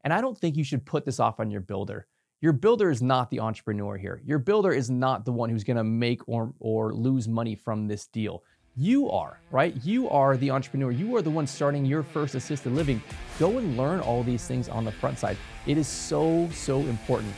And I don't think you should put this off on your builder. Your builder is not the entrepreneur here. Your builder is not the one who's gonna make or lose money from this deal. You are, right? You are the entrepreneur. You are the one starting your first assisted living. Go and learn all these things on the front side. It is so, so important.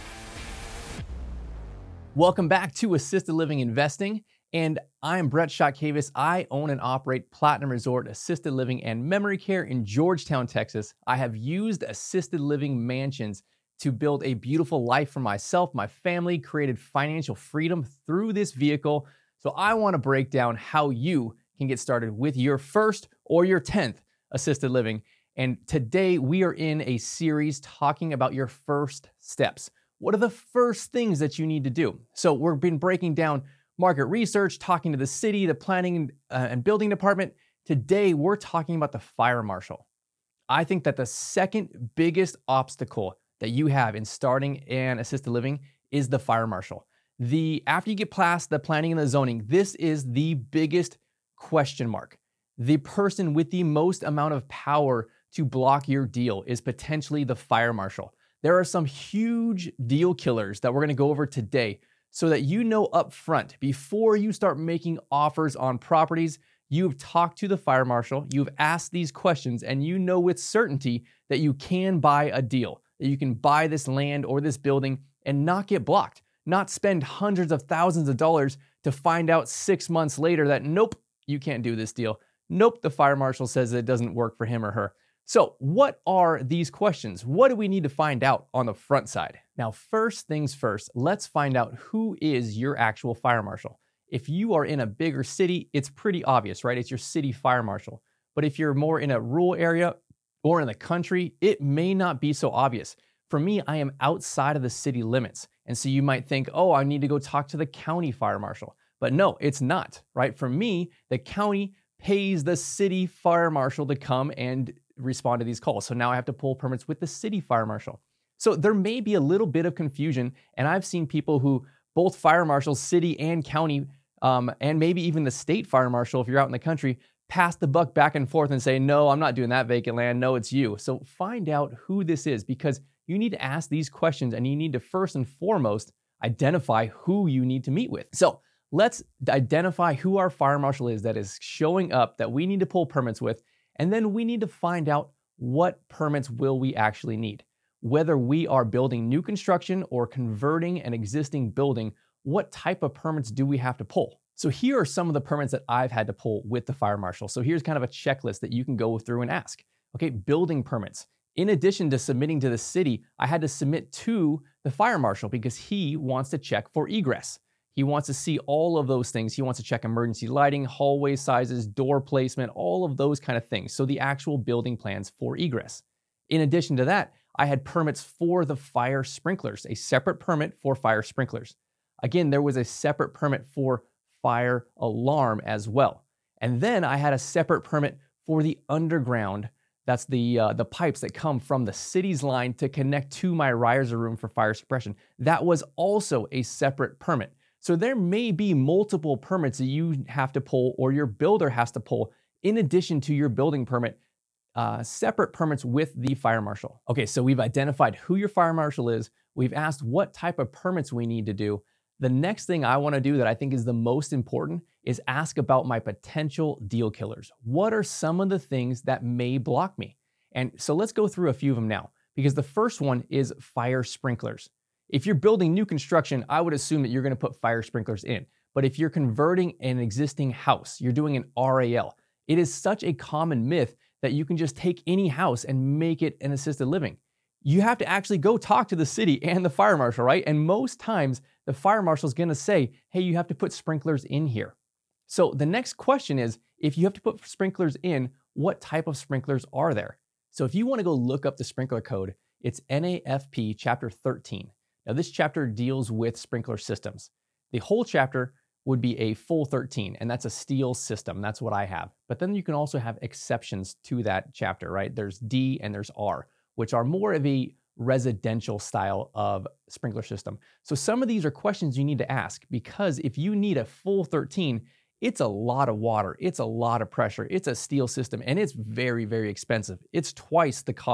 Welcome back to Assisted Living Investing. And I'm Brett Shotkavis. I own and operate Platinum Resort Assisted Living and Memory Care in Georgetown, Texas. I have used assisted living mansions to build a beautiful life for myself, my family, created financial freedom through this vehicle. So I want to break down how you can get started with your first or your 10th assisted living. And today we are in a series talking about your first steps. What are the first things that you need to do? So we've been breaking down market research, talking to the city, the planning and building department. Today, we're talking about the fire marshal. I think that the second biggest obstacle that you have in starting an assisted living is the fire marshal. After you get past the planning and the zoning, this is the biggest question mark. The person with the most amount of power to block your deal is potentially the fire marshal. There are some huge deal killers that we're going to go over today, so that you know up front, before you start making offers on properties, you've talked to the fire marshal, you've asked these questions, and you know with certainty that you can buy a deal, that you can buy this land or this building and not get blocked, not spend hundreds of thousands of dollars to find out 6 months later that, nope, you can't do this deal. Nope, the fire marshal says it doesn't work for him or her. So what are these questions? What do we need to find out on the front side? Now, first things first, let's find out who is your actual fire marshal. If you are in a bigger city, it's pretty obvious, right? It's your city fire marshal. But if you're more in a rural area or in the country, it may not be so obvious. For me, I am outside of the city limits. And so you might think, oh, I need to go talk to the county fire marshal. But no, it's not, right? For me, the county pays the city fire marshal to come and respond to these calls. So now I have to pull permits with the city fire marshal. So there may be a little bit of confusion, and I've seen people who, both fire marshals, city and county, and maybe even the state fire marshal, if you're out in the country, pass the buck back and forth and say, no, I'm not doing that vacant land. No, it's you. So find out who this is, because you need to ask these questions, and you need to first and foremost identify who you need to meet with. So let's identify who our fire marshal is that is showing up that we need to pull permits with. And then we need to find out what permits will we actually need. Whether we are building new construction or converting an existing building, what type of permits do we have to pull? So here are some of the permits that I've had to pull with the fire marshal. So here's kind of a checklist that you can go through and ask. Okay, building permits. In addition to submitting to the city, I had to submit to the fire marshal because he wants to check for egress. He wants to see all of those things. He wants to check emergency lighting, hallway sizes, door placement, all of those kind of things. So the actual building plans for egress. In addition to that, I had permits for the fire sprinklers, a separate permit for fire sprinklers. Again, there was a separate permit for fire alarm as well. And then I had a separate permit for the underground. That's the pipes that come from the city's line to connect to my riser room for fire suppression. That was also a separate permit. So there may be multiple permits that you have to pull or your builder has to pull in addition to your building permit, separate permits with the fire marshal. Okay, so we've identified who your fire marshal is. We've asked what type of permits we need to do. The next thing I want to do that I think is the most important is ask about my potential deal killers. What are some of the things that may block me? And so let's go through a few of them now, because the first one is fire sprinklers. If you're building new construction, I would assume that you're going to put fire sprinklers in. But if you're converting an existing house, you're doing an RAL, it is such a common myth that you can just take any house and make it an assisted living. You have to actually go talk to the city and the fire marshal, right? And most times the fire marshal is going to say, hey, you have to put sprinklers in here. So the next question is, if you have to put sprinklers in, what type of sprinklers are there? So if you want to go look up the sprinkler code, it's NAFP chapter 13. Now this chapter deals with sprinkler systems. The whole chapter would be a full 13, and that's a steel system. That's what I have. But then you can also have exceptions to that chapter, right? There's D and there's R, which are more of a residential style of sprinkler system. So some of these are questions you need to ask, because if you need a full 13, it's a lot of water, it's a lot of pressure, it's a steel system, and it's very, very expensive. It's twice the cost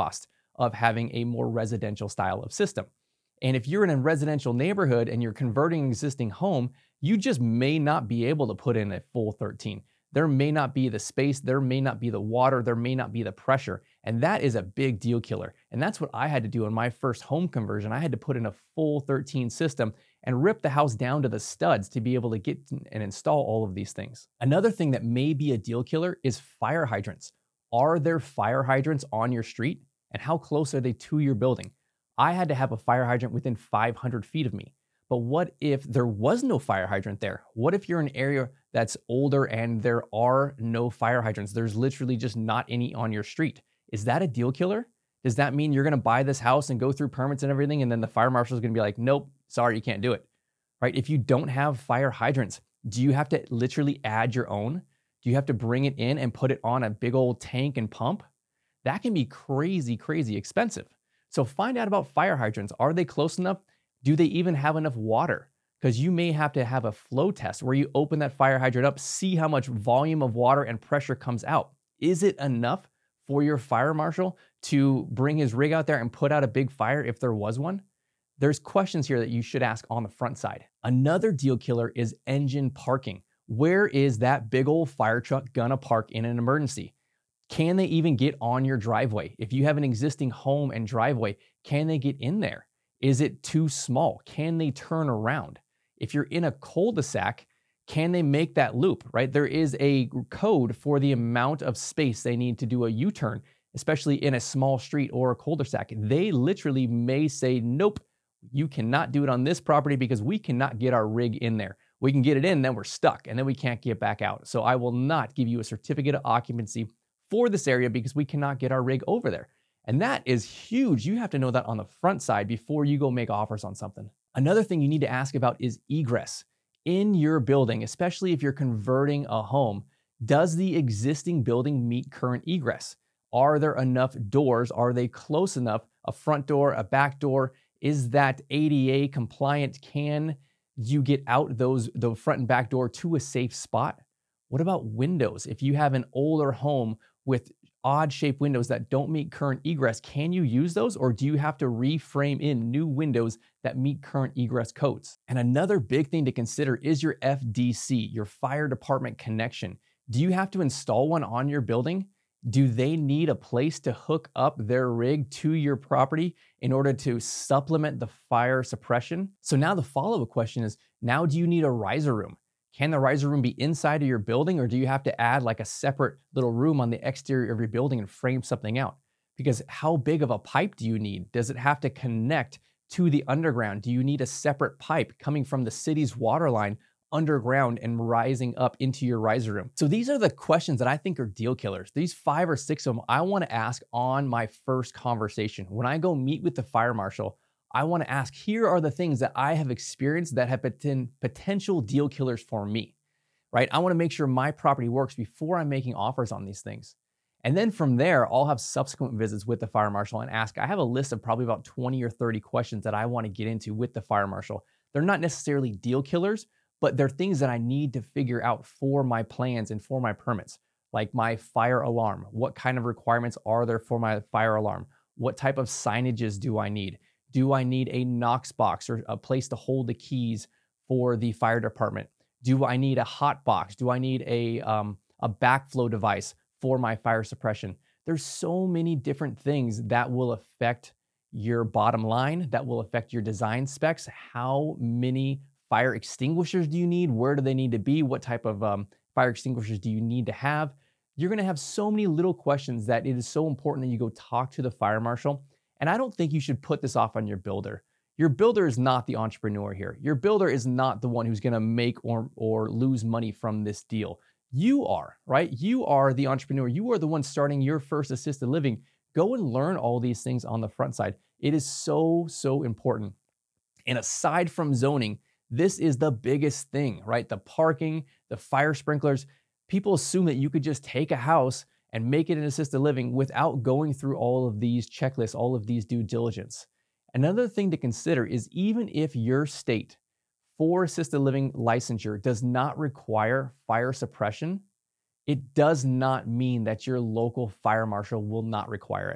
of having a more residential style of system. And if you're in a residential neighborhood and you're converting an existing home, you just may not be able to put in a full 13. There may not be the space, there may not be the water, there may not be the pressure. And that is a big deal killer. And that's what I had to do in my first home conversion. I had to put in a full 13 system and rip the house down to the studs to be able to get and install all of these things. Another thing that may be a deal killer is fire hydrants. Are there fire hydrants on your street? And how close are they to your building? I had to have a fire hydrant within 500 feet of me. But what if there was no fire hydrant there? What if you're in an area that's older and there are no fire hydrants? There's literally just not any on your street. Is that a deal killer? Does that mean you're going to buy this house and go through permits and everything, and then the fire marshal is going to be like, nope, sorry, you can't do it, right? If you don't have fire hydrants, do you have to literally add your own? Do you have to bring it in and put it on a big old tank and pump? That can be crazy, crazy expensive. So find out about fire hydrants. Are they close enough? Do they even have enough water? Because you may have to have a flow test where you open that fire hydrant up, see how much volume of water and pressure comes out. Is it enough for your fire marshal to bring his rig out there and put out a big fire if there was one? There's questions here that you should ask on the front side. Another deal killer is engine parking. Where is that big old fire truck gonna park in an emergency? Can they even get on your driveway? If you have an existing home and driveway, can they get in there? Is it too small? Can they turn around? If you're in a cul-de-sac, can they make that loop, right? There is a code for the amount of space they need to do a U-turn, especially in a small street or a cul-de-sac. They literally may say, nope, you cannot do it on this property because we cannot get our rig in there. We can get it in, then we're stuck, and then we can't get back out. So I will not give you a certificate of occupancy for this area because we cannot get our rig over there. And that is huge. You have to know that on the front side before you go make offers on something. Another thing you need to ask about is egress. In your building, especially if you're converting a home, does the existing building meet current egress? Are there enough doors? Are they close enough? A front door, a back door? Is that ADA compliant? Can you get out the front and back door to a safe spot? What about windows? If you have an older home with odd shaped windows that don't meet current egress, can you use those, or do you have to reframe in new windows that meet current egress codes? And another big thing to consider is your FDC, your fire department connection. Do you have to install one on your building? Do they need a place to hook up their rig to your property in order to supplement the fire suppression? So now the follow-up question is, now do you need a riser room? Can the riser room be inside of your building, or do you have to add like a separate little room on the exterior of your building and frame something out? Because how big of a pipe do you need? Does it have to connect to the underground? Do you need a separate pipe coming from the city's water line underground and rising up into your riser room? So these are the questions that I think are deal killers. These 5 or 6 of them I want to ask on my first conversation. When I go meet with the fire marshal, I want to ask, here are the things that I have experienced that have been potential deal killers for me, right? I want to make sure my property works before I'm making offers on these things. And then from there, I'll have subsequent visits with the fire marshal and ask. I have a list of probably about 20 or 30 questions that I want to get into with the fire marshal. They're not necessarily deal killers, but they're things that I need to figure out for my plans and for my permits, like my fire alarm. What kind of requirements are there for my fire alarm? What type of signages do I need? Do I need a Knox box or a place to hold the keys for the fire department? Do I need a hot box? Do I need a backflow device for my fire suppression? There's so many different things that will affect your bottom line, that will affect your design specs. How many fire extinguishers do you need? Where do they need to be? What type of fire extinguishers do you need to have? You're gonna have so many little questions that it is so important that you go talk to the fire marshal. And I don't think you should put this off on your builder. Your builder is not the entrepreneur here. Your builder is not the one who's gonna make or lose money from this deal. You are, right? You are the entrepreneur. You are the one starting your first assisted living. Go and learn all these things on the front side. It is so, so important. And aside from zoning, this is the biggest thing, right? The parking, the fire sprinklers. People assume that you could just take a house and make it an assisted living without going through all of these checklists, all of these due diligence. Another thing to consider is even if your state for assisted living licensure does not require fire suppression, it does not mean that your local fire marshal will not require it.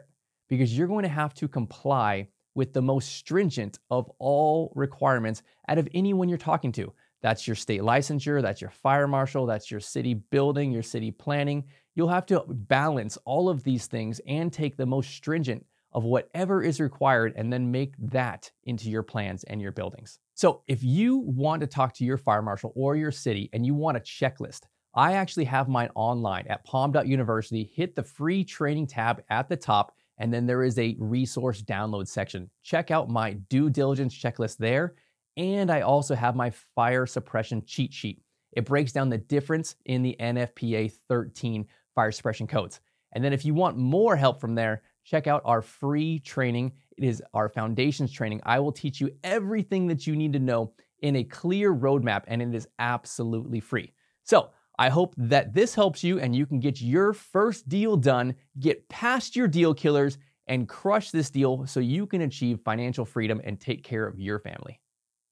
because you're going to have to comply with the most stringent of all requirements out of anyone you're talking to. That's your state licensure, that's your fire marshal, that's your city building, your city planning. You'll have to balance all of these things and take the most stringent of whatever is required and then make that into your plans and your buildings. So if you want to talk to your fire marshal or your city and you want a checklist, I actually have mine online at palm.university. Hit the free training tab at the top, and then there is a resource download section. Check out my due diligence checklist there. And I also have my fire suppression cheat sheet. It breaks down the difference in the NFPA 13 fire suppression codes. And then if you want more help from there, check out our free training. It is our foundations training. I will teach you everything that you need to know in a clear roadmap, and it is absolutely free. So I hope that this helps you and you can get your first deal done, get past your deal killers, and crush this deal so you can achieve financial freedom and take care of your family.